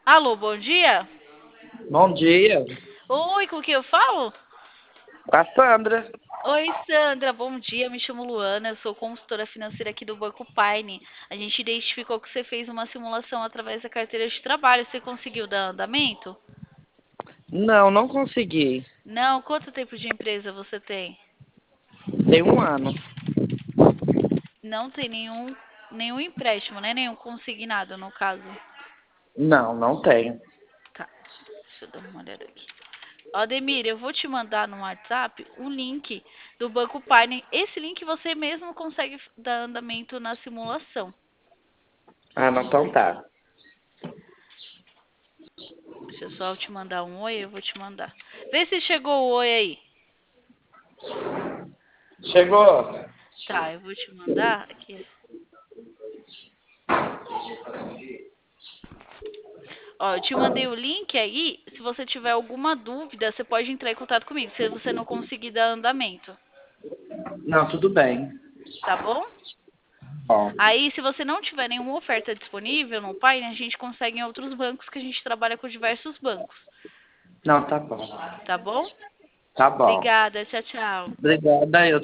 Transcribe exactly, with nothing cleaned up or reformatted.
Alô, bom dia? Bom dia, Oi, com quem eu falo? com a Sandra. Oi, Sandra, bom dia. Me chamo Luana, eu sou consultora financeira aqui do Banco Paine. A gente identificou que você fez uma simulação através da carteira de trabalho. Você conseguiu dar andamento? Não, não consegui. Não? Quanto tempo de empresa você tem? Tem um ano. Não tem nenhum, nenhum empréstimo, né? Nenhum consignado, no caso. Não, não tenho. Tá, deixa eu dar uma olhada aqui. Ademir, eu vou te mandar no WhatsApp o link do Banco Paine. Esse link você mesmo consegue dar andamento na simulação. Ah, não, então tá. Deixa eu só te mandar um oi, eu vou te mandar. Vê se chegou o oi aí. Chegou? Tá, eu vou te mandar aqui. Ó, eu te mandei o link aí. Se você tiver alguma dúvida, você pode entrar em contato comigo, se você não conseguir dar andamento, Não, tudo bem. tá bom? Ó, Aí, se você não tiver nenhuma oferta disponível no Paine, a gente consegue em outros bancos, que a gente trabalha com diversos bancos, não, tá bom. tá bom? Tá bom. Obrigada, tchau, tchau. Obrigada, eu